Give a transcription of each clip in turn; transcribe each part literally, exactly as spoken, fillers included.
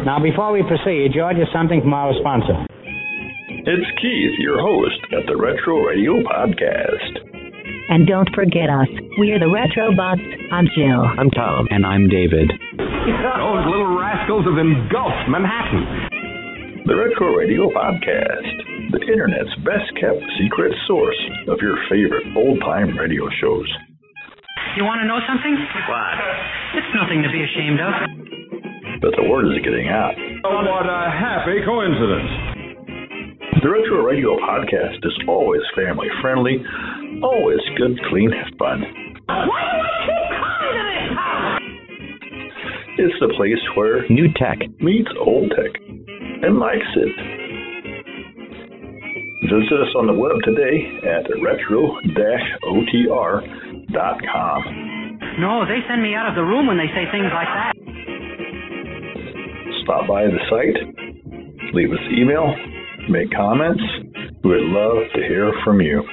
Now, before we proceed, George, is something from our sponsor. It's Keith, your host at the Retro Radio Podcast. And don't forget us. We're the Retro Bots. I'm Jill. I'm Tom. And I'm David. Those little rascals have engulfed Manhattan. The Retro Radio Podcast, the Internet's best-kept secret source of your favorite old-time radio shows. You want to know something? What? It's nothing to be ashamed of. But the word is getting out. Oh, what a happy coincidence. The Retro Radio Podcast is always family-friendly, always good, clean fun. Why do I keep coming to this house? It's the place where new tech meets old tech and likes it. Visit us on the web today at retro dash O T R dot com. No, they send me out of the room when they say things like that. Stop by the site, leave us email, make comments. We would love to hear from you.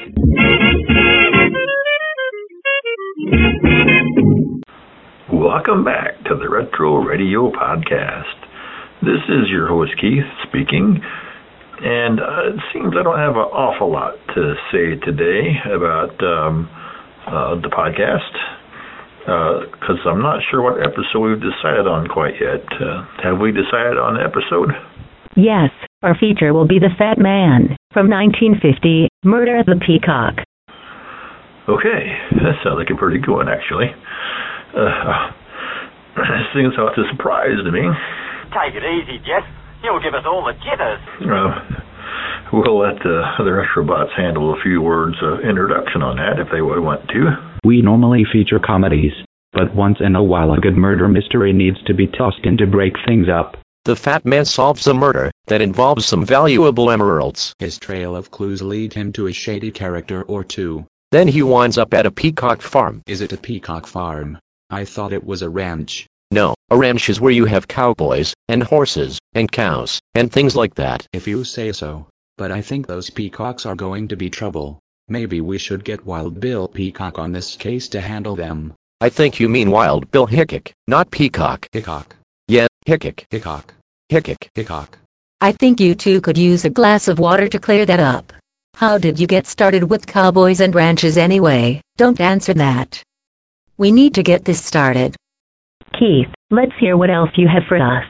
Welcome back to the Retro Radio Podcast. This is your host Keith speaking, and uh, it seems I don't have an awful lot to say today about um, uh, the podcast, because uh, I'm not sure what episode we've decided on quite yet. Uh, have we decided on an episode? Yes, our feature will be The Fat Man from nineteen fifty, Murder of the Peacock. Okay, that sounds like a pretty good one, actually. Uh, this thing sounds a surprise to me. Take it easy, Jeff. You'll give us all the jitters. Uh, we'll let uh, the Retrobots handle a few words of introduction on that if they would want to. We normally feature comedies, but once in a while a good murder mystery needs to be tossed in to break things up. The Fat Man solves a murder that involves some valuable emeralds. His trail of clues lead him to a shady character or two. Then he winds up at a peacock farm. Is it a peacock farm? I thought it was a ranch. No, a ranch is where you have cowboys, and horses, and cows, and things like that. If you say so. But I think those peacocks are going to be trouble. Maybe we should get Wild Bill Peacock on this case to handle them. I think you mean Wild Bill Hickok, not Peacock. Hickok. Yeah, Hickok. Hickok. Hickok. Hickok. I think you two could use a glass of water to clear that up. How did you get started with cowboys and ranches anyway? Don't answer that. We need to get this started. Keith, let's hear what else you have for us.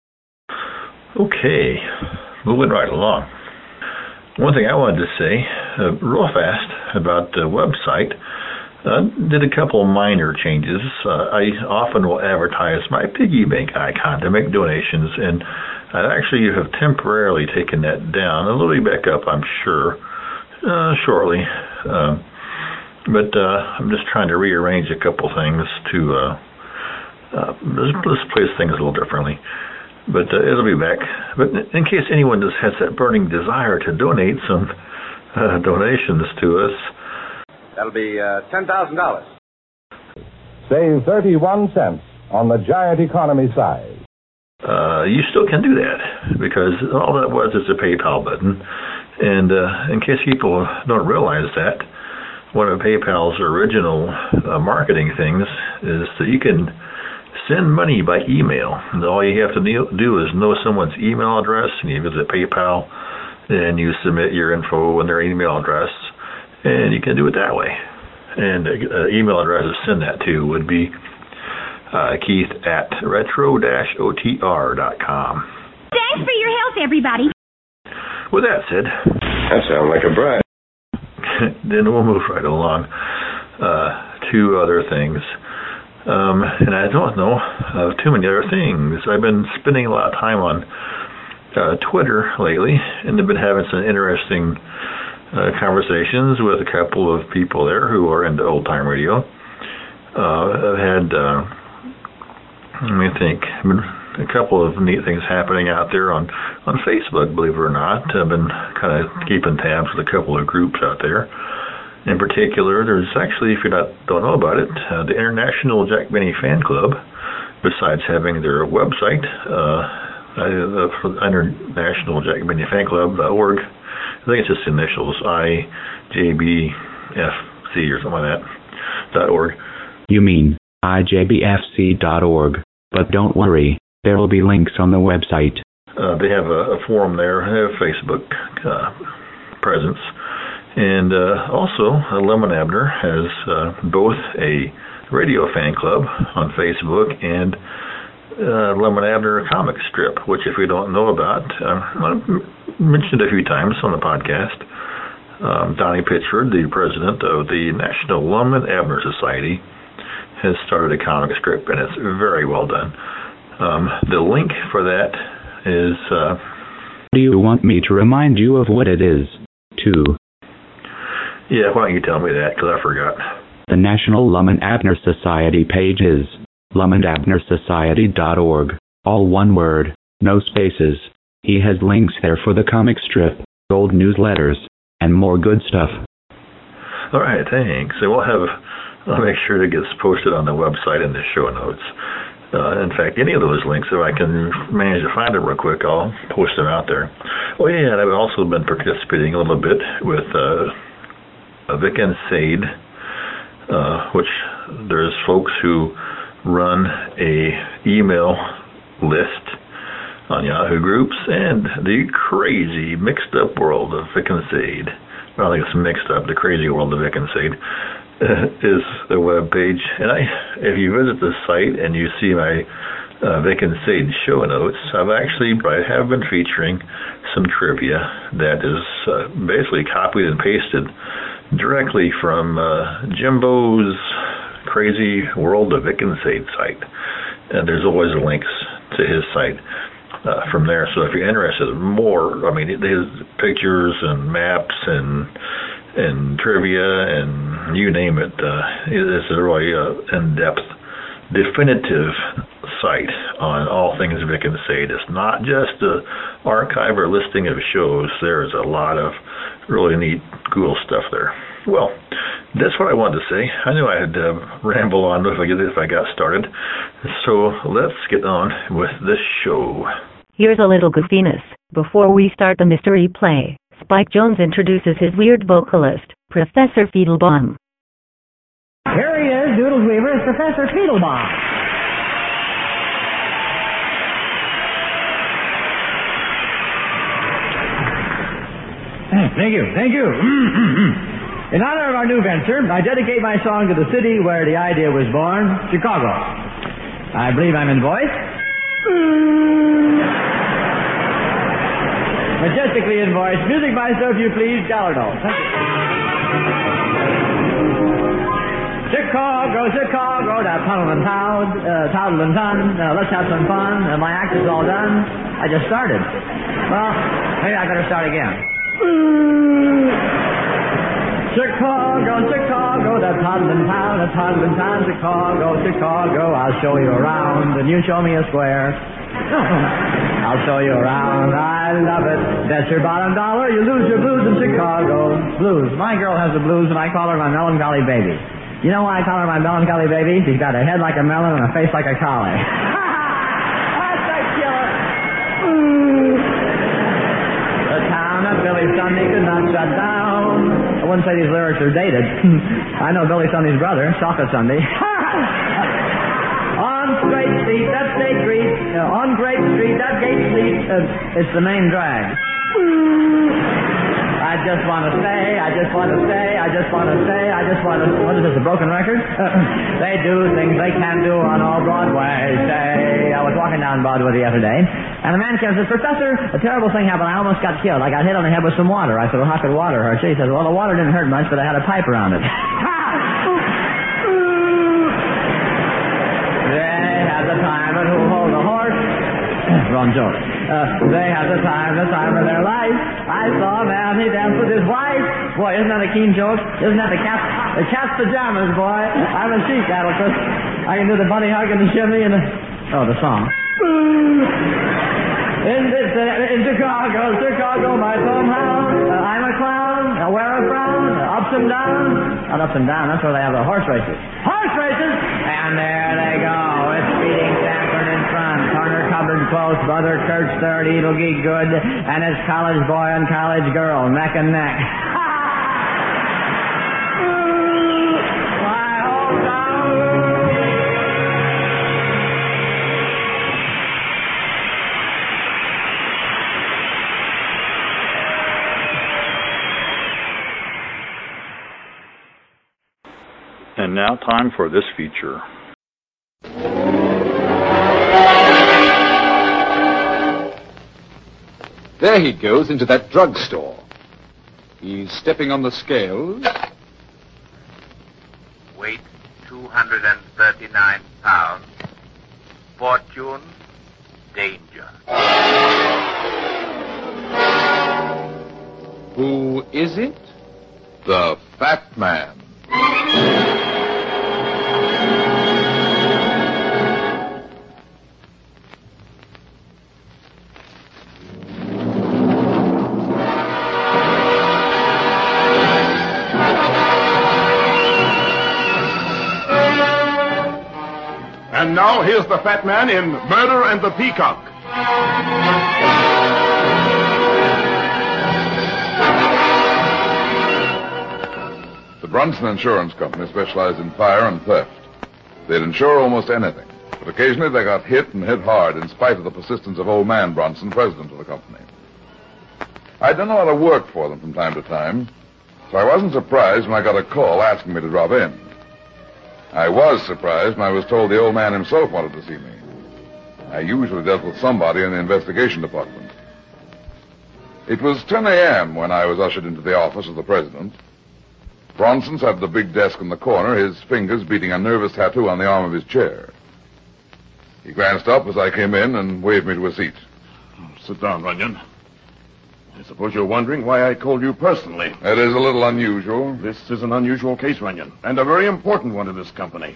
Okay, moving right along. One thing I wanted to say, uh, real fast, about the website. I uh, did a couple minor changes. Uh, I often will advertise my piggy bank icon to make donations, and I actually have temporarily taken that down. It'll be back up, I'm sure, uh, shortly. Uh, but uh, I'm just trying to rearrange a couple things to uh, uh, let's place things a little differently. But uh, it'll be back. But in case anyone just has that burning desire to donate some uh, donations to us, that'll be uh, ten thousand dollars. Save thirty-one cents on the giant economy size. Uh, you still can do that, because all that was is a PayPal button. And uh, in case people don't realize that, one of PayPal's original uh, marketing things is that you can send money by email. And all you have to do is know someone's email address, and you visit PayPal, and you submit your info and their email address, and you can do it that way. And the uh, email address to send that to would be uh, Keith at retro dash O T R dot com. Thanks for your help, everybody. With that said, that sounds like a bribe. Then we'll move right along uh, to other things. Um, and I don't know uh, too many other things. I've been spending a lot of time on uh, Twitter lately, and I've been having some interesting uh, conversations with a couple of people there who are into old-time radio. Uh, I've had, uh, let me think, a couple of neat things happening out there on, on Facebook, believe it or not. I've been kind of keeping tabs with a couple of groups out there. In particular, there's actually, if you not, don't know about it, uh, the International Jack Benny Fan Club, besides having their website, uh, uh, for the International Jack Benny Fan Club dot org. I think it's just initials, I J B F C or something like that, dot org. You mean I J B F C dot org, but don't worry. There will be links on the website. Uh, they have a, a forum there, they have Facebook uh, presence. And uh, also, uh, Lemon Abner has uh, both a radio fan club on Facebook and uh, Lemon Abner comic strip, which if you don't know about, uh, I've mentioned a few times on the podcast. Um, Donnie Pitchford, the president of the National Lemon Abner Society, has started a comic strip, and it's very well done. Um, the link for that is... Uh, Do you want me to remind you of what it is, too? Yeah, why don't you tell me that, because I forgot. The National Lemon Abner Society page is lemon abner society dot org, all one word, no spaces. He has links there for the comic strip, old newsletters, and more good stuff. All right, thanks. So we'll have, I'll make sure it gets posted on the website in the show notes. Uh, in fact, any of those links, if I can manage to find them real quick, I'll post them out there. Oh yeah, and I've also been participating a little bit with uh, Vic and Sade, uh, which there's folks who run a email list on Yahoo groups, and the crazy mixed up world of Vic and Sade. Well, I think it's mixed up. The crazy world of Vic and Sade uh, is the web page, and I, if you visit the site and you see my uh, Vic and Sade show notes, I've actually I have been featuring some trivia that is uh, basically copied and pasted directly from uh, Jimbo's Crazy World of Vic and Sade site, and there's always links to his site uh, from there. So if you're interested in more, I mean, there's pictures and maps and and trivia and you name it. Uh, it's a really uh, in-depth, definitive site on all things Vic and Sade. It's not just an archive or listing of shows. There's a lot of really neat, cool stuff there. Well, that's what I wanted to say. I knew I had to ramble on if I, if I got started. So let's get on with this show. Here's a little goofiness. Before we start the mystery play, Spike Jones introduces his weird vocalist, Professor Fiedlebaum. Here he is, Doodles Weaver, is Professor Fiedlebaum. Thank you, thank you. In honor of our new venture, I dedicate my song to the city where the idea was born, Chicago. I believe I'm in voice. Majestically in voice. Music maestro, if you please, Gallardo. Thank you. Chicago, Chicago, that tunnel and town, uh, toddle and ton, uh, let's have some fun. Uh, my act is all done. I just started. Well, maybe I better start again. Chicago, Chicago, that toddling town, that toddling town, Chicago, Chicago, I'll show you around, and you show me a square. I'll show you around, I love it. That's your bottom dollar, you lose your blues in Chicago. Blues. My girl has the blues, and I call her my melancholy baby. You know why I call her my melancholy baby? She's got a head like a melon and a face like a collie. That's a killer. The town of Billy Sunday could not shut down. I wouldn't say these lyrics are dated. I know Billy Sunday's brother, Chocolate Sunday. On Great Street, that's State Street. Uh, on Great Street, that Gate Street. Uh, it's the main drag. I just want to say, I just want to say, I just want to say, I just want to... What is this, a broken record? They do things they can't do on all Broadway. Say, I was walking down Broadway the other day, and a man came and says, Professor, a terrible thing happened. I almost got killed. I got hit on the head with some water. I said, well, how could water hurt you? He says, well, the water didn't hurt much, but I had a pipe around it. They had the time and who hold the horse. Wrong joke. Uh, they had the time, the time of their life. I saw a man, he danced with his wife. Boy, isn't that a keen joke? Isn't that the cat, the cat's pajamas, boy? I'm a sheep cattle, Chris. I can do the bunny hug and the shimmy and the... Oh, the song. In, this, uh, in Chicago, Chicago, my hometown. Uh, I'm a clown. I wear a frown. Uh, ups and downs. Not ups and downs. That's where they have the horse races. Horse races! And there they go. It's speeding Sanford in front. Turner covered close. Brother Kurt's third. Eaglegy good. And it's college boy and college girl. Neck and neck. My hometown. And now time for this feature. There he goes into that drugstore. He's stepping on the scales. Weight two hundred thirty-nine pounds. Fortune, danger. Who is it? The Fat Man. And now here's the Fat Man in Murder and the Peacock. The Brunson Insurance Company specialized in fire and theft. They'd insure almost anything, but occasionally they got hit and hit hard in spite of the persistence of old man Brunson, president of the company. I'd done a lot of work for them from time to time, so I wasn't surprised when I got a call asking me to drop in. I was surprised when I was told the old man himself wanted to see me. I usually dealt with somebody in the investigation department. It was ten a.m. when I was ushered into the office of the president. Bronson sat at the big desk in the corner, his fingers beating a nervous tattoo on the arm of his chair. He glanced up as I came in and waved me to a seat. Sit down, Runyon. I suppose you're wondering why I called you personally. That is a little unusual. This is an unusual case, Runyon, and a very important one to this company.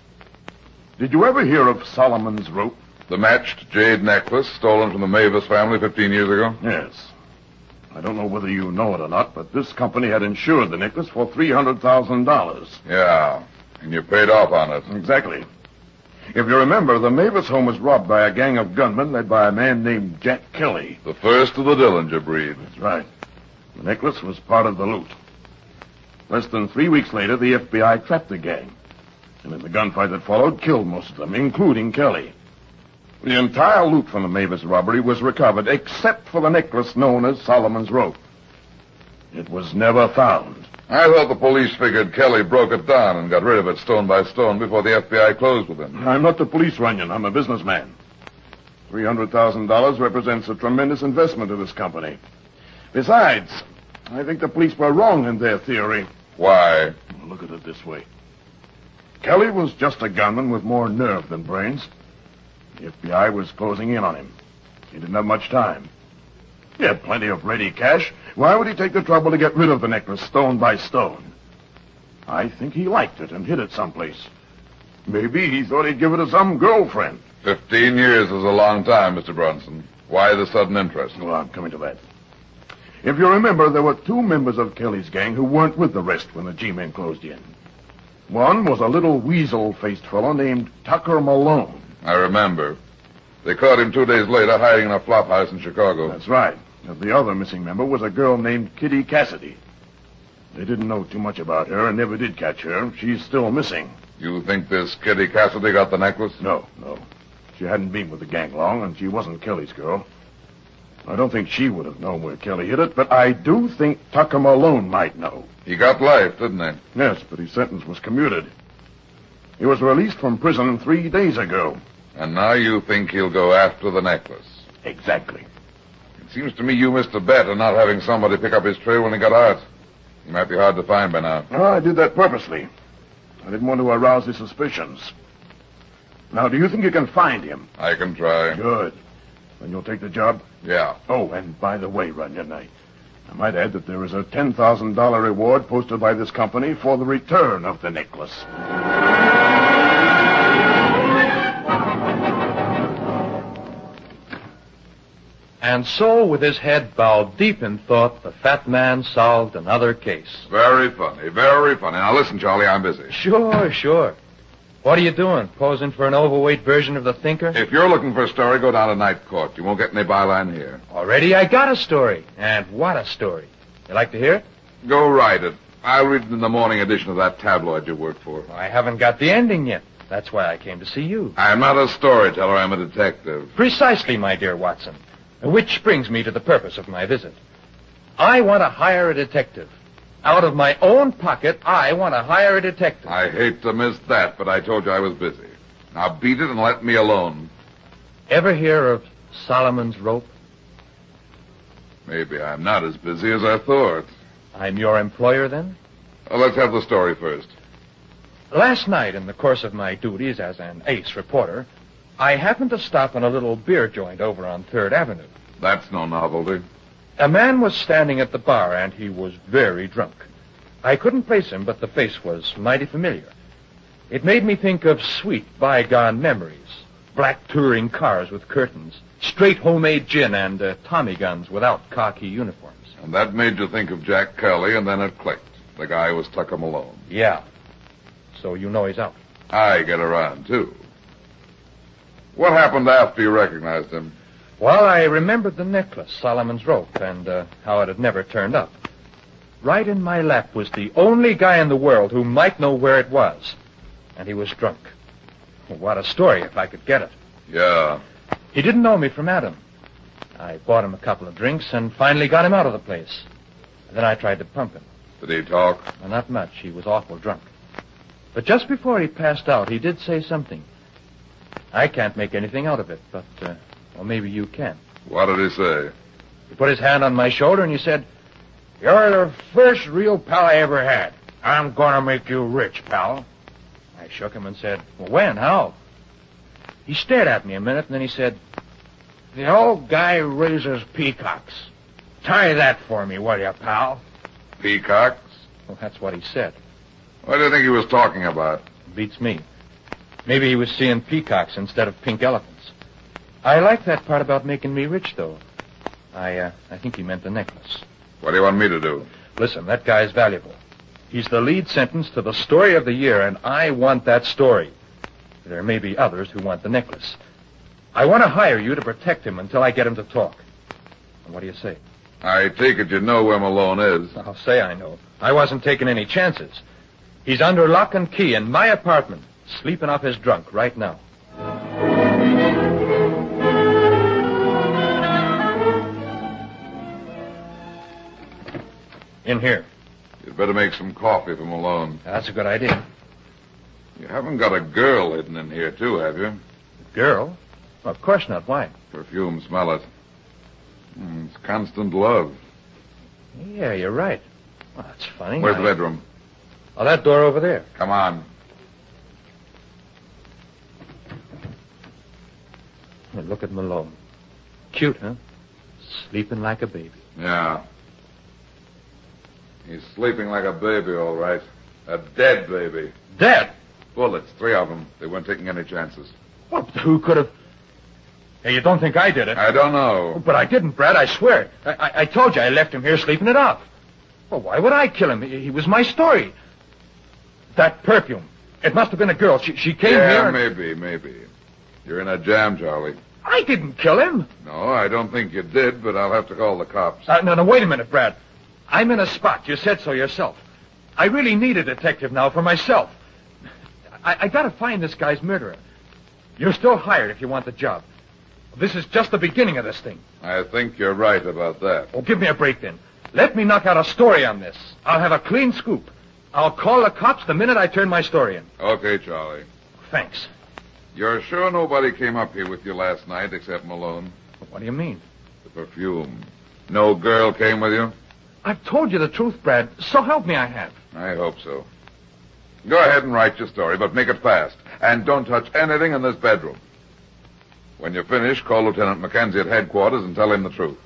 Did you ever hear of Solomon's Rope? The matched jade necklace stolen from the Mavis family fifteen years ago? Yes. I don't know whether you know it or not, but this company had insured the necklace for three hundred thousand dollars. Yeah, and you paid off on it. Exactly. If you remember, the Mavis home was robbed by a gang of gunmen led by a man named Jack Kelly. The first of the Dillinger breed. That's right. The necklace was part of the loot. Less than three weeks later, the F B I trapped the gang. And in the gunfight that followed, killed most of them, including Kelly. The entire loot from the Mavis robbery was recovered, except for the necklace known as Solomon's Rope. It was never found. I thought the police figured Kelly broke it down and got rid of it stone by stone before the F B I closed with him. I'm not the police, Runyon. I'm a businessman. three hundred thousand dollars represents a tremendous investment to this company. Besides, I think the police were wrong in their theory. Why? Well, look at it this way. Kelly was just a gunman with more nerve than brains. The F B I was closing in on him. He didn't have much time. He had plenty of ready cash. Why would he take the trouble to get rid of the necklace stone by stone? I think he liked it and hid it someplace. Maybe he thought he'd give it to some girlfriend. Fifteen years is a long time, Mister Bronson. Why the sudden interest? Well, I'm coming to that. If you remember, there were two members of Kelly's gang who weren't with the rest when the G-men closed in. One was a little weasel-faced fellow named Tucker Malone. I remember. They caught him two days later hiding in a flop house in Chicago. That's right. And the other missing member was a girl named Kitty Cassidy. They didn't know too much about her and never did catch her. She's still missing. You think this Kitty Cassidy got the necklace? No, no. She hadn't been with the gang long, and she wasn't Kelly's girl. I don't think she would have known where Kelly hid it, but I do think Tucker Malone might know. He got life, didn't he? Yes, but his sentence was commuted. He was released from prison three days ago. And now you think he'll go after the necklace? Exactly. It seems to me you missed a bet on not having somebody pick up his trail when he got out. He might be hard to find by now. Oh, I did that purposely. I didn't want to arouse his suspicions. Now, do you think you can find him? I can try. Good. Then you'll take the job? Yeah. Oh, and by the way, Runyon, I, I might add that there is a ten thousand dollars reward posted by this company for the return of the necklace. And so, with his head bowed deep in thought, the fat man solved another case. Very funny, very funny. Now, listen, Charlie, I'm busy. Sure, sure. What are you doing, posing for an overweight version of the Thinker? If you're looking for a story, go down to Night Court. You won't get any byline here. Already I got a story. And what a story. You like to hear it? Go write it. I'll read it in the morning edition of that tabloid you work for. I haven't got the ending yet. That's why I came to see you. I'm not a storyteller. I'm a detective. Precisely, my dear Watson. Which brings me to the purpose of my visit. I want to hire a detective. Out of my own pocket, I want to hire a detective. I hate to miss that, but I told you I was busy. Now beat it and let me alone. Ever hear of Solomon's Rope? Maybe I'm not as busy as I thought. I'm your employer, then? Well, let's have the story first. Last night, in the course of my duties as an ace reporter, I happened to stop in a little beer joint over on third Avenue. That's no novelty. A man was standing at the bar, and he was very drunk. I couldn't place him, but the face was mighty familiar. It made me think of sweet, bygone memories. Black touring cars with curtains, straight homemade gin, and uh, Tommy guns without khaki uniforms. And that made you think of Jack Kelly, and then it clicked. The guy was Tucker Malone. Yeah. So you know he's out. I get around, too. What happened after you recognized him? Well, I remembered the necklace, Solomon's Rope, and uh, how it had never turned up. Right in my lap was the only guy in the world who might know where it was. And he was drunk. What a story, if I could get it. Yeah. He didn't know me from Adam. I bought him a couple of drinks and finally got him out of the place. And then I tried to pump him. Did he talk? Well, not much. He was awful drunk. But just before he passed out, he did say something. I can't make anything out of it, but, uh, well, maybe you can. What did he say? He put his hand on my shoulder and he said, "You're the first real pal I ever had. I'm gonna make you rich, pal." I shook him and said, "Well, when? How?" He stared at me a minute, and then he said, "The old guy raises peacocks. Tie that for me, will you, pal?" Peacocks? Well, that's what he said. What do you think he was talking about? Beats me. Maybe he was seeing peacocks instead of pink elephants. I like that part about making me rich, though. I, uh, I think he meant the necklace. What do you want me to do? Listen, that guy's valuable. He's the lead sentence to the story of the year, and I want that story. There may be others who want the necklace. I want to hire you to protect him until I get him to talk. And what do you say? I take it you know where Malone is. I'll say I know. I wasn't taking any chances. He's under lock and key in my apartment, sleeping off his drunk right now. In here. You'd better make some coffee for Malone. That's a good idea. You haven't got a girl hidden in here, too, have you? Girl? Well, of course not. Why? Perfume, smell it. Mm, it's constant love. Yeah, you're right. Well, that's funny. Where's I... the bedroom? Oh, that door over there. Come on. Hey, look at Malone. Cute, huh? Sleeping like a baby. Yeah. He's sleeping like a baby, all right. A dead baby. Dead? Bullets, three of them. They weren't taking any chances. What? Who could have... Hey, you don't think I did it? I don't know. But I didn't, Brad, I swear. I, I, I told you I left him here sleeping it off. Well, why would I kill him? He, he was my story. That perfume. It must have been a girl. She, she came yeah, here and... maybe, maybe. You're in a jam, Charlie. I didn't kill him. No, I don't think you did, but I'll have to call the cops. Uh, no, no, wait a minute, Brad. I'm in a spot. You said so yourself. I really need a detective now for myself. I, I gotta find this guy's murderer. You're still hired if you want the job. This is just the beginning of this thing. I think you're right about that. Oh, give me a break then. Let me knock out a story on this. I'll have a clean scoop. I'll call the cops the minute I turn my story in. Okay, Charlie. Thanks. You're sure nobody came up here with you last night except Malone? What do you mean? The perfume. No girl came with you? I've told you the truth, Brad. So help me I have. I hope so. Go ahead and write your story, but make it fast. And don't touch anything in this bedroom. When you're finished, call Lieutenant Mackenzie at headquarters and tell him the truth.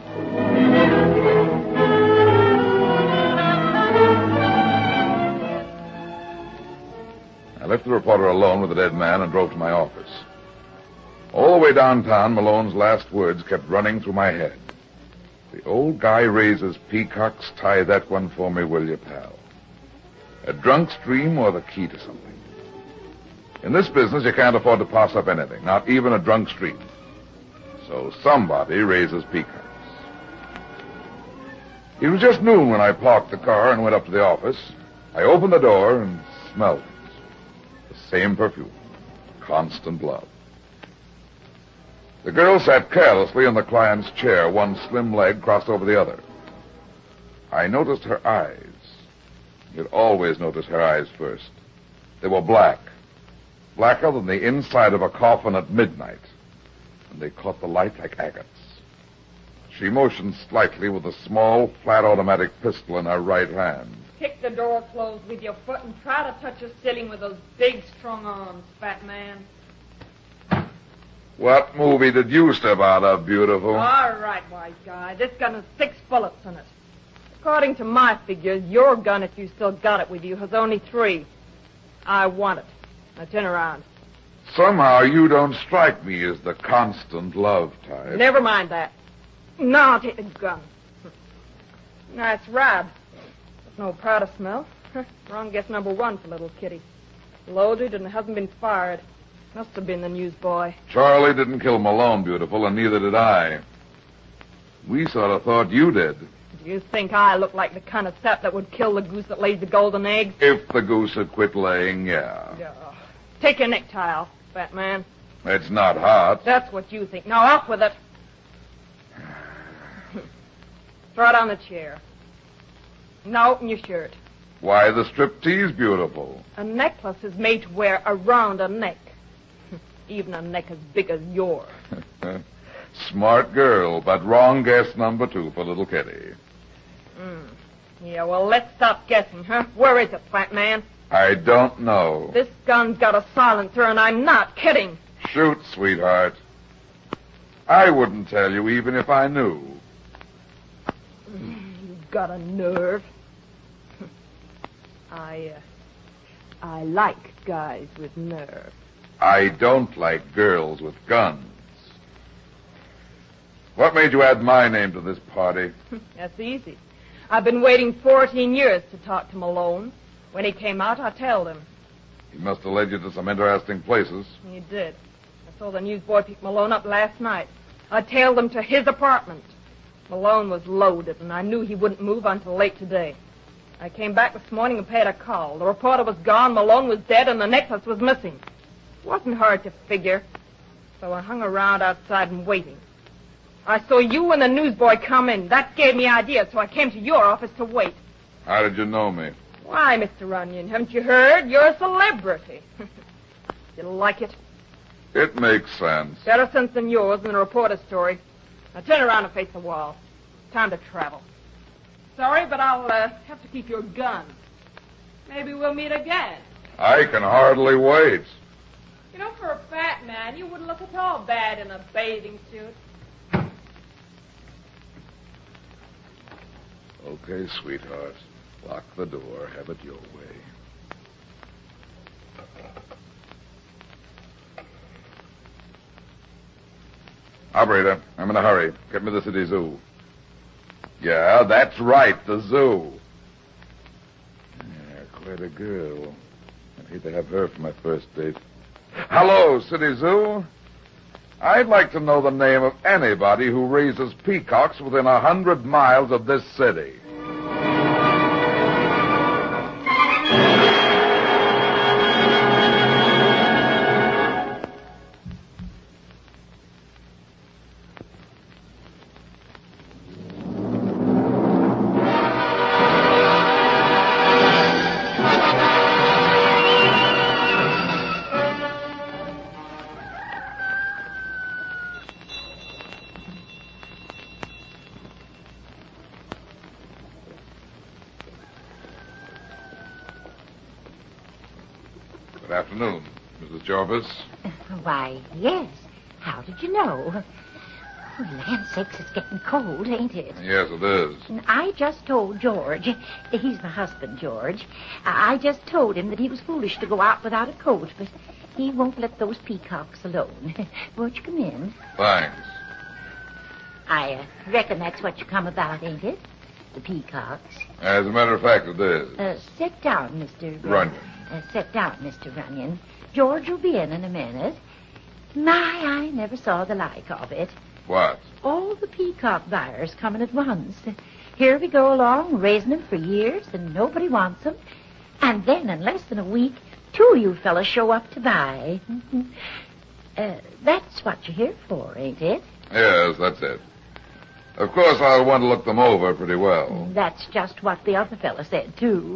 I left the reporter alone with the dead man and drove to my office. All the way downtown, Malone's last words kept running through my head. The old guy raises peacocks. Tie that one for me, will you, pal? A drunk's dream or the key to something? In this business, you can't afford to pass up anything, not even a drunk's dream. So somebody raises peacocks. It was just noon when I parked the car and went up to the office. I opened the door and smelled it. The same perfume. Constant love. The girl sat carelessly in the client's chair, one slim leg crossed over the other. I noticed her eyes, You'd always notice her eyes first. They were black. Blacker than the inside of a coffin at midnight. And they caught the light like agates. She motioned slightly with a small, flat automatic pistol in her right hand. Kick the door closed with your foot and try to touch the ceiling with those big, strong arms, fat man. What movie did you step out of, beautiful? All right, wise guy. This gun has six bullets in it. According to my figures, your gun, if you still got it with you, has only three. I want it. Now turn around. Somehow you don't strike me as the constant love type. Never mind that. Now I'll take the gun. Nice ride. There's no powder smell. Wrong guess number one for little Kitty. Loaded and hasn't been fired. Must have been the newsboy. Charlie didn't kill Malone, beautiful, and neither did I. We sort of thought you did. Do you think I look like the kind of sap that would kill the goose that lays the golden eggs? If the goose had quit laying, yeah. Yeah. Take your necktie off, fat man. It's not hot. That's what you think. Now off with it. Throw it on the chair. Now open your shirt. Why the striptease, beautiful? A necklace is made to wear around a neck. Even a neck as big as yours. Smart girl, but wrong guess number two for little Kitty. Mm. Yeah, well, let's stop guessing, huh? Where is it, fat man? I don't know. This gun's got a silencer, and I'm not kidding. Shoot, sweetheart. I wouldn't tell you even if I knew. You've got a nerve. I, uh, I like guys with nerve. I don't like girls with guns. What made you add my name to this party? That's easy. I've been waiting fourteen years to talk to Malone. When he came out, I told him. He must have led you to some interesting places. He did. I saw the newsboy pick Malone up last night. I tailed him to his apartment. Malone was loaded, and I knew he wouldn't move until late today. I came back this morning and paid a call. The reporter was gone, Malone was dead, and the necklace was missing. It wasn't hard to figure, so I hung around outside and waiting. I saw you and the newsboy come in. That gave me ideas, so I came to your office to wait. How did you know me? Why, Mister Runyon, haven't you heard? You're a celebrity. You like it? It makes sense. Better sense than yours in the reporter's story. Now turn around and face the wall. Time to travel. Sorry, but I'll uh, have to keep your gun. Maybe we'll meet again. I can hardly wait. You know, for a fat man, you wouldn't look at all bad in a bathing suit. Okay, sweetheart. Lock the door. Have it your way. Operator, I'm in a hurry. Get me the city zoo. Yeah, that's right, the zoo. Yeah, quite a girl. I'd hate to have her for my first date. Hello, City Zoo. I'd like to know the name of anybody who raises peacocks within a hundred miles of this city. Good afternoon, Missus Jarvis. Why, yes. How did you know? Oh, land sakes, it's getting cold, ain't it? Yes, it is. I just told George, he's my husband, George, I just told him that he was foolish to go out without a coat, but he won't let those peacocks alone. Won't you come in? Thanks. I uh, reckon that's what you come about, ain't it? The peacocks. As a matter of fact, it is. Uh, sit down, Mister Runyon. Uh, sit down, Mister Runyon. George will be in in a minute. My, I never saw the like of it. What? All the peacock buyers coming at once. Here we go along, raising them for years, and nobody wants them. And then, in less than a week, two of you fellas show up to buy. uh, that's what you're here for, ain't it? Yes, that's it. Of course, I'll want to look them over pretty well. That's just what the other fella said, too.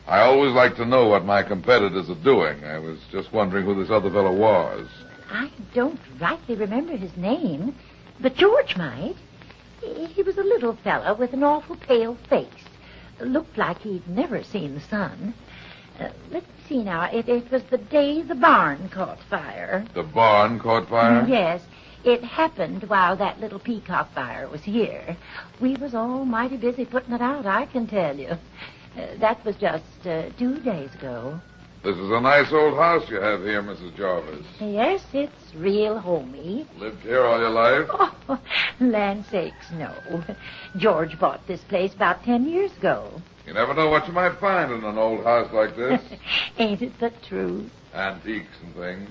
I always like to know what my competitors are doing. I was just wondering who this other fellow was. I don't rightly remember his name, but George might. He was a little fellow with an awful pale face. Looked like he'd never seen the sun. Uh, let's see now. It, it was the day the barn caught fire. The barn caught fire? Yes. It happened while that little peacock fire was here. We was all mighty busy putting it out, I can tell you. Uh, that was just uh, two days ago. This is a nice old house you have here, Missus Jarvis. Yes, it's real homey. Lived here all your life? Oh, land sakes, no. George bought this place about ten years ago. You never know what you might find in an old house like this. Ain't it the truth? Antiques and things.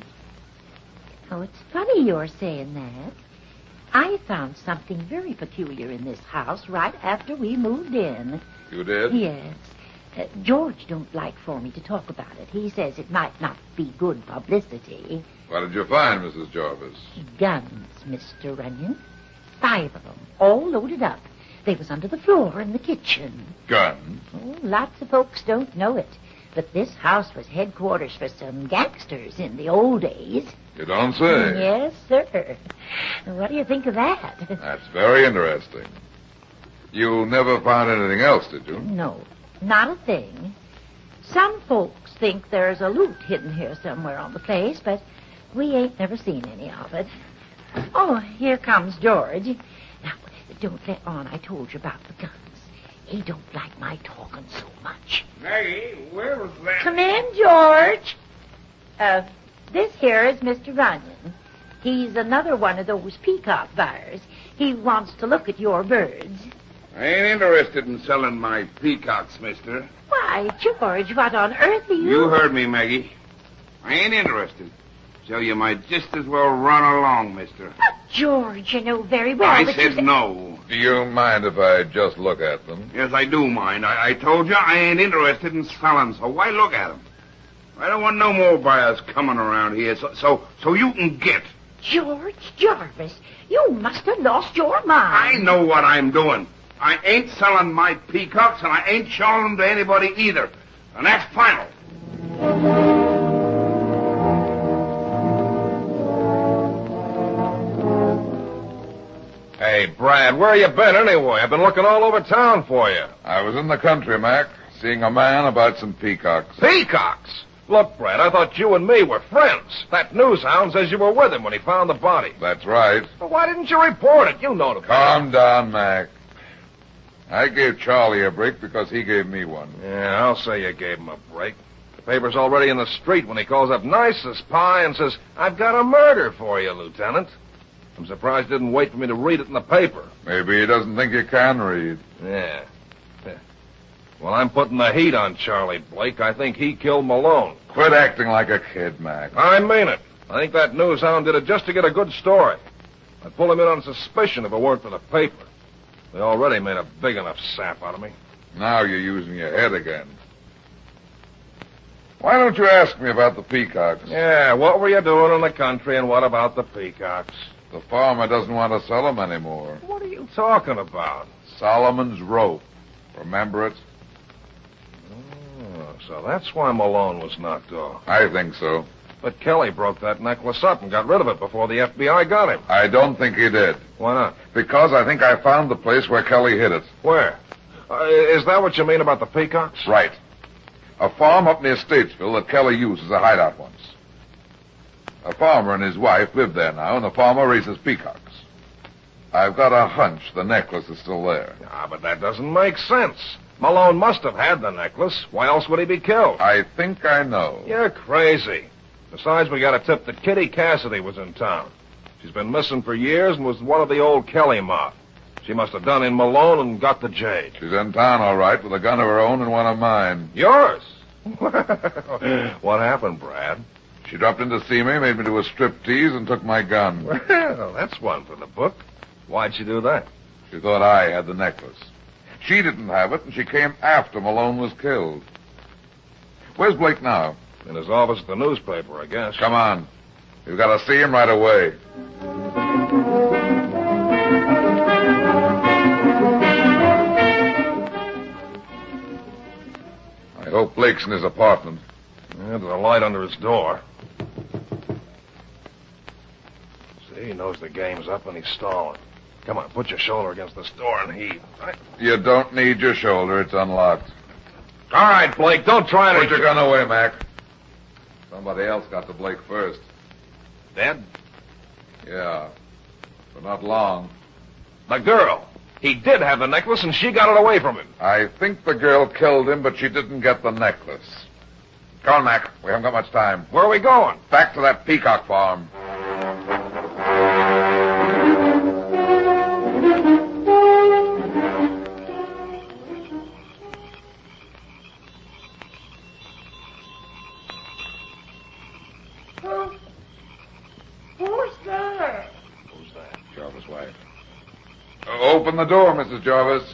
Oh, it's funny you're saying that. I found something very peculiar in this house right after we moved in. You did? Yes. Uh, George don't like for me to talk about it. He says it might not be good publicity. What did you find, Missus Jarvis? Guns, Mister Runyon. Five of them, all loaded up. They was under the floor in the kitchen. Guns? Oh, lots of folks don't know it. But this house was headquarters for some gangsters in the old days. You don't say? Yes, sir. What do you think of that? That's very interesting. You never found anything else, did you? No, not a thing. Some folks think there's a loot hidden here somewhere on the place, but we ain't never seen any of it. Oh, here comes George. Now, don't let on I told you about the guns. He don't like my talking so much. Maggie, where was that? Come in, George. Uh, this here is Mister Runyon. He's another one of those peacock buyers. He wants to look at your birds. I ain't interested in selling my peacocks, mister. Why, George, what on earth are you... You heard me, Maggie. I ain't interested. So you might just as well run along, mister. But, George, you know very well I that said you... no. Do you mind if I just look at them? Yes, I do mind. I, I told you I ain't interested in selling, so why look at them? I don't want no more buyers coming around here, so so, so you can get. George Jarvis, you must have lost your mind. I know what I'm doing. I ain't selling my peacocks, and I ain't showing them to anybody either. And that's final. Hey, Brad, where you been anyway? I've been looking all over town for you. I was in the country, Mac, seeing a man about some peacocks. Peacocks? Look, Brad, I thought you and me were friends. That news hound says you were with him when he found the body. That's right. Well, why didn't you report it? You know the Calm down, Mac. I gave Charlie a break because he gave me one. Yeah, I'll say you gave him a break. The paper's already in the street when he calls up nice as pie and says, I've got a murder for you, Lieutenant. I'm surprised he didn't wait for me to read it in the paper. Maybe he doesn't think you can read. Yeah. yeah. Well, I'm putting the heat on Charlie Blake. I think he killed Malone. Quit acting like a kid, Mac. I mean it. I think that news hound did it just to get a good story. I'd pull him in on suspicion if it weren't for the paper. They already made a big enough sap out of me. Now you're using your head again. Why don't you ask me about the peacocks? Yeah, what were you doing in the country, and what about the peacocks? The farmer doesn't want to sell them anymore. What are you talking about? Solomon's rope. Remember it? Oh, so that's why Malone was knocked off. I think so. But Kelly broke that necklace up and got rid of it before the F B I got him. I don't think he did. Why not? Because I think I found the place where Kelly hid it. Where? Uh, is that what you mean about the peacocks? Right. A farm up near Statesville that Kelly used as a hideout once. A farmer and his wife live there now, and the farmer raises peacocks. I've got a hunch the necklace is still there. Ah, but that doesn't make sense. Malone must have had the necklace. Why else would he be killed? I think I know. You're crazy. Besides, we got a tip that Kitty Cassidy was in town. She's been missing for years and was one of the old Kelly mob. She must have done in Malone and got the jade. She's in town, all right, with a gun of her own and one of mine. Yours? What happened, Brad? She dropped in to see me, made me do a striptease, and took my gun. Well, that's one for the book. Why'd she do that? She thought I had the necklace. She didn't have it, and she came after Malone was killed. Where's Blake now? In his office at the newspaper, I guess. Come on. You've got to see him right away. I hope Blake's in his apartment. Yeah, there's a light under his door. See, he knows the game's up and he's stalling. Come on, put your shoulder against this door and heave. Right? You don't need your shoulder. It's unlocked. All right, Blake, don't try to... Put your gun away, Mac. Somebody else got to Blake first. Dead? Yeah, but not long. The girl. He did have the necklace, and she got it away from him. I think the girl killed him, but she didn't get the necklace. Come on, Mac. We haven't got much time. Where are we going? Back to that peacock farm. Open the door, Missus Jarvis.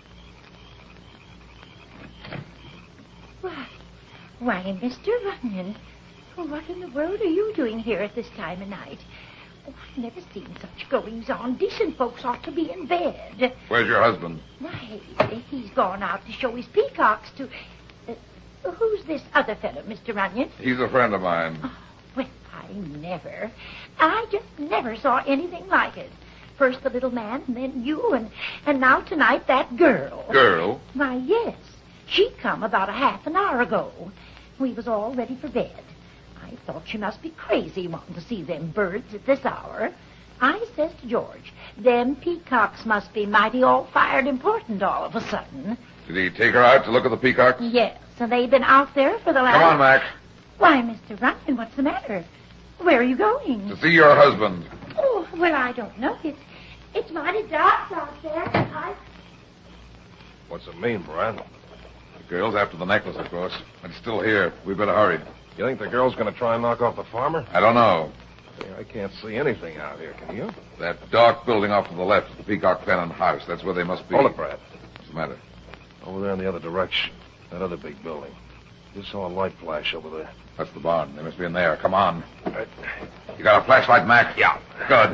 Why, why, Mister Runyon, what in the world are you doing here at this time of night? Oh, I've never seen such goings-on. Decent folks ought to be in bed. Where's your husband? Why, he's gone out to show his peacocks to... Uh, who's this other fellow, Mister Runyon? He's a friend of mine. Oh, well, I never. I just never saw anything like it. First the little man, and then you, and, and now tonight that girl. Girl? Why, yes. She come about a half an hour ago. We was all ready for bed. I thought she must be crazy wanting to see them birds at this hour. I says to George, them peacocks must be mighty all-fired important all of a sudden. Did he take her out to look at the peacocks? Yes, and they've been out there for the last... Come on, Mac. Why, Mister Runyon, what's the matter? Where are you going? To see your husband. Oh, well, I don't know. It's, it's mighty dark out there. I... What's it mean, Brad? The girl's after the necklace, of course. It's still here. We better hurry. You think the girl's going to try and knock off the farmer? I don't know. Hey, I can't see anything out here, can you? That dark building off to the left is the Peacock Pen and House. That's where they must be. Hold it, Brad. What's the matter? Over there in the other direction. That other big building. Just saw a light flash over there. That's the barn. They must be in there. Come on. Right. You got a flashlight, Mac? Yeah. Good.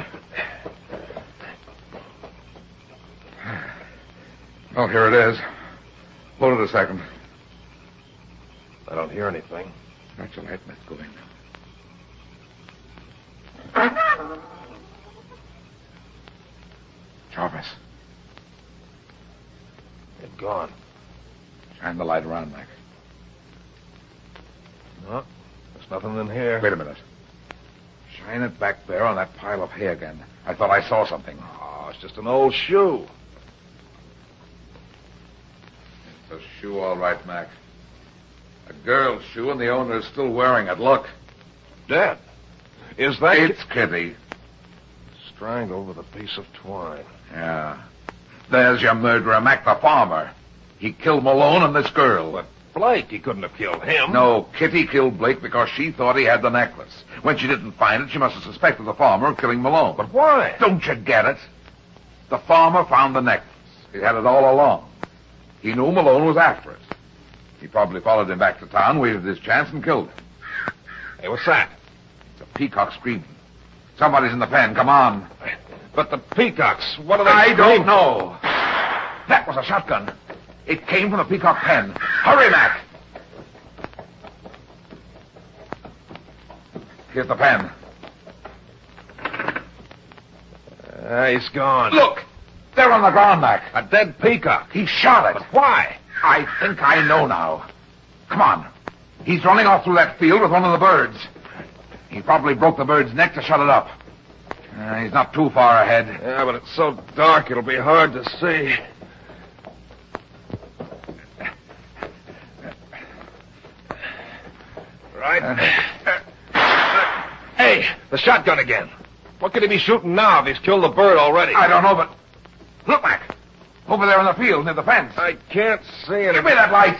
Oh, here it is. Hold it a second. I don't hear anything. That's all right. Let's go in. Jarvis. They've gone. Shine the light around, Mac. No, there's nothing in here. Wait a minute. Shine it back there on that pile of hay again. I thought I saw something. Oh, it's just an old shoe. It's a shoe, all right, Mac. A girl's shoe, and the owner is still wearing it. Look. Dead. Is that... It's Kitty. Strangled with a piece of twine. Yeah. There's your murderer, Mac the farmer. He killed Malone and this girl. But Blake, he couldn't have killed him. No, Kitty killed Blake because she thought he had the necklace. When she didn't find it, she must have suspected the farmer of killing Malone. But why? Don't you get it? The farmer found the necklace. He had it all along. He knew Malone was after it. He probably followed him back to town, waited his chance, and killed him. Hey, what's that? It's a peacock screaming. Somebody's in the pen. Come on. But the peacocks, what are they I screaming? don't know. That was a shotgun. It came from the peacock pen. Hurry, Mac. Here's the pen. Uh, he's gone. Look! They're on the ground, Mac. A dead peacock. He shot it. But why? I think I know now. Come on. He's running off through that field with one of the birds. He probably broke the bird's neck to shut it up. Uh, he's not too far ahead. Yeah, but it's so dark it'll be hard to see. Right. Uh, hey, the shotgun again. What could he be shooting now if he's killed the bird already? I don't know, but... Look, Mac. Over there in the field near the fence. I can't see it. Give me that light.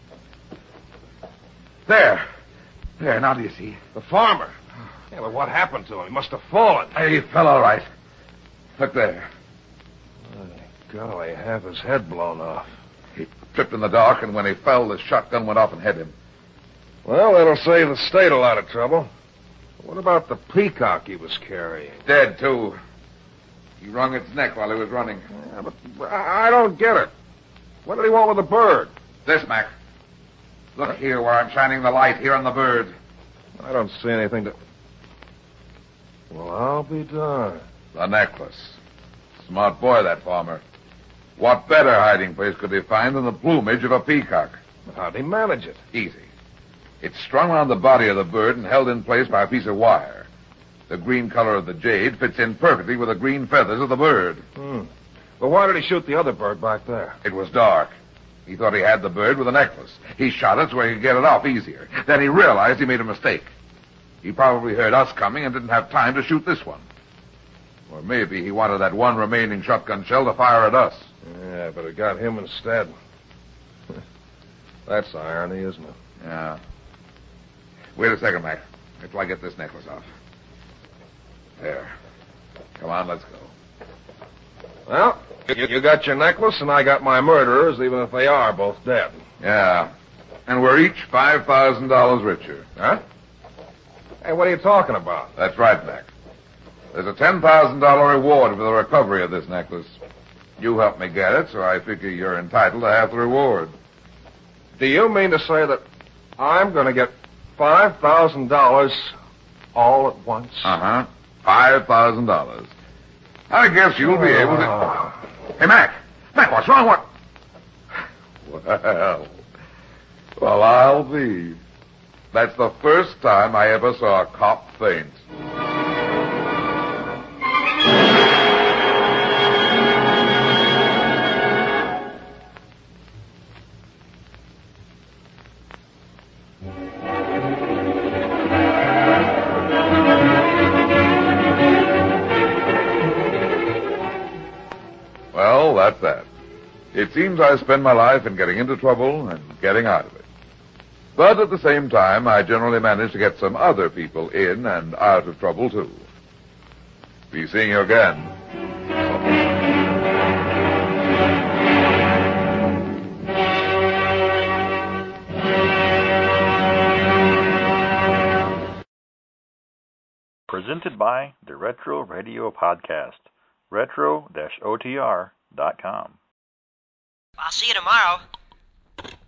There. There, now do you see? The farmer. Yeah, but what happened to him? He must have fallen. He fell all right. Look there. Oh, golly, half his head blown off. He tripped in the dark, and when he fell, the shotgun went off and hit him. Well, that'll save the state a lot of trouble. What about the peacock he was carrying? Dead, too. He wrung its neck while he was running. Yeah, but I don't get it. What did he want with the bird? This, Mac. Look here where I'm shining the light, here on the bird. I don't see anything to... Well, I'll be darned. The necklace. Smart boy, that farmer. What better hiding place could he find than the plumage of a peacock? How'd he manage it? Easy. It's strung around the body of the bird and held in place by a piece of wire. The green color of the jade fits in perfectly with the green feathers of the bird. Hmm. Well, why did he shoot the other bird back there? It was dark. He thought he had the bird with a necklace. He shot it so he could get it off easier. Then he realized he made a mistake. He probably heard us coming and didn't have time to shoot this one. Or maybe he wanted that one remaining shotgun shell to fire at us. Yeah, but it got him instead. That's irony, isn't it? Yeah. Wait a second, Mac. Wait till I get this necklace off. There. Come on, let's go. Well, you, you got your necklace, and I got my murderers, even if they are both dead. Yeah. And we're each five thousand dollars richer. Huh? Hey, what are you talking about? That's right, Mac. There's a ten thousand dollars reward for the recovery of this necklace. You helped me get it, so I figure you're entitled to half the reward. Do you mean to say that I'm going to get five thousand dollars all at once? Uh-huh. five thousand dollars. I guess you'll be able to... Hey, Mac. Mac, what's wrong? What? Well, well, I'll be. That's the first time I ever saw a cop faint. Well, that's that. It seems I spend my life in getting into trouble and getting out of it. But at the same time, I generally manage to get some other people in and out of trouble, too. Be seeing you again. Presented by the Retro Radio Podcast. retro dash O T R dot com. I'll see you tomorrow.